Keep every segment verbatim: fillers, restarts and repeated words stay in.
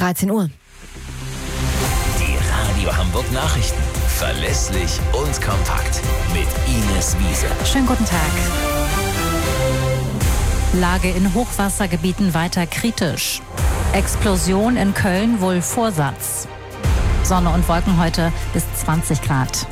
dreizehn Uhr. Die Radio Hamburg Nachrichten. Verlässlich und kompakt. Mit Ines Wiese. Schönen guten Tag. Lage in Hochwassergebieten weiter kritisch. Explosion in Köln wohl Vorsatz. Sonne und Wolken heute bis zwanzig Grad.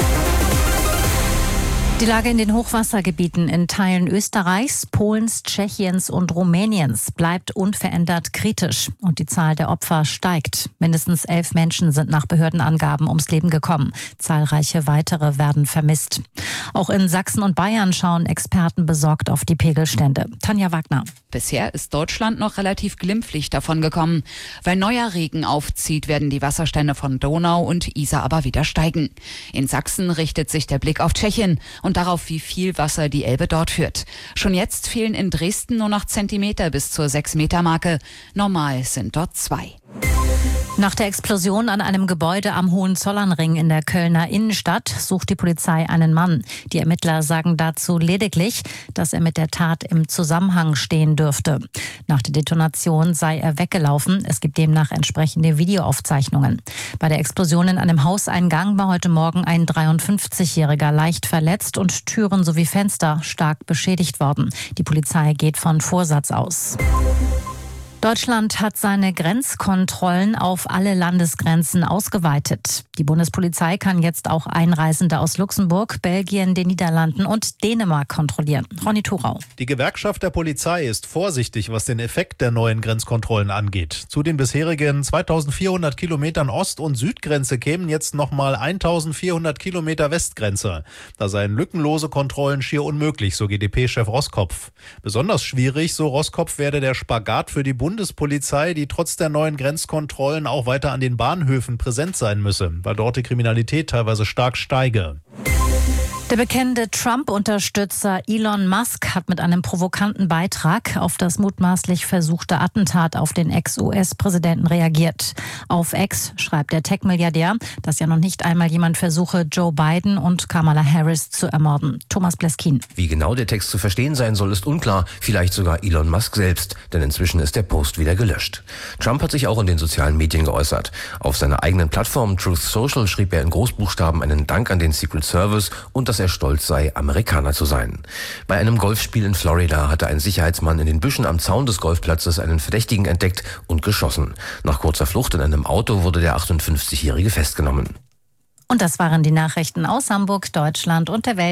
Die Lage in den Hochwassergebieten in Teilen Österreichs, Polens, Tschechiens und Rumäniens bleibt unverändert kritisch und die Zahl der Opfer steigt. Mindestens elf Menschen sind nach Behördenangaben ums Leben gekommen. Zahlreiche weitere werden vermisst. Auch in Sachsen und Bayern schauen Experten besorgt auf die Pegelstände. Tanja Wagner. Bisher ist Deutschland noch relativ glimpflich davongekommen. Weil neuer Regen aufzieht, werden die Wasserstände von Donau und Isar aber wieder steigen. In Sachsen richtet sich der Blick auf Tschechien und darauf, wie viel Wasser die Elbe dort führt. Schon jetzt fehlen in Dresden nur noch Zentimeter bis zur sechs Meter Marke. Normal sind dort zwei. Nach der Explosion an einem Gebäude am Hohenzollernring in der Kölner Innenstadt sucht die Polizei einen Mann. Die Ermittler sagen dazu lediglich, dass er mit der Tat im Zusammenhang stehen dürfte. Nach der Detonation sei er weggelaufen. Es gibt demnach entsprechende Videoaufzeichnungen. Bei der Explosion in einem Hauseingang war heute Morgen ein dreiundfünfzigjähriger leicht verletzt und Türen sowie Fenster stark beschädigt worden. Die Polizei geht von Vorsatz aus. Deutschland hat seine Grenzkontrollen auf alle Landesgrenzen ausgeweitet. Die Bundespolizei kann jetzt auch Einreisende aus Luxemburg, Belgien, den Niederlanden und Dänemark kontrollieren. Ronny Thorau. Die Gewerkschaft der Polizei ist vorsichtig, was den Effekt der neuen Grenzkontrollen angeht. Zu den bisherigen zweitausendvierhundert Kilometern Ost- und Südgrenze kämen jetzt nochmal eintausendvierhundert Kilometer Westgrenze. Da seien lückenlose Kontrollen schier unmöglich, so G d P-Chef Roskopf. Besonders schwierig, so Roskopf, werde der Spagat für die Bundespolizei. Bundespolizei, die trotz der neuen Grenzkontrollen auch weiter an den Bahnhöfen präsent sein müsse, weil dort die Kriminalität teilweise stark steige. Der bekennende Trump-Unterstützer Elon Musk hat mit einem provokanten Beitrag auf das mutmaßlich versuchte Attentat auf den Ex-U S-Präsidenten reagiert. Auf X schreibt der Tech-Milliardär, dass ja noch nicht einmal jemand versuche, Joe Biden und Kamala Harris zu ermorden. Thomas Bleskin. Wie genau der Text zu verstehen sein soll, ist unklar. Vielleicht sogar Elon Musk selbst, denn inzwischen ist der Post wieder gelöscht. Trump hat sich auch in den sozialen Medien geäußert. Auf seiner eigenen Plattform Truth Social schrieb er in Großbuchstaben einen Dank an den Secret Service und dass er stolz sei, Amerikaner zu sein. Bei einem Golfspiel in Florida hatte ein Sicherheitsmann in den Büschen am Zaun des Golfplatzes einen Verdächtigen entdeckt und geschossen. Nach kurzer Flucht in einem Auto wurde der achtundfünfzigjährige festgenommen. Und das waren die Nachrichten aus Hamburg, Deutschland und der Welt.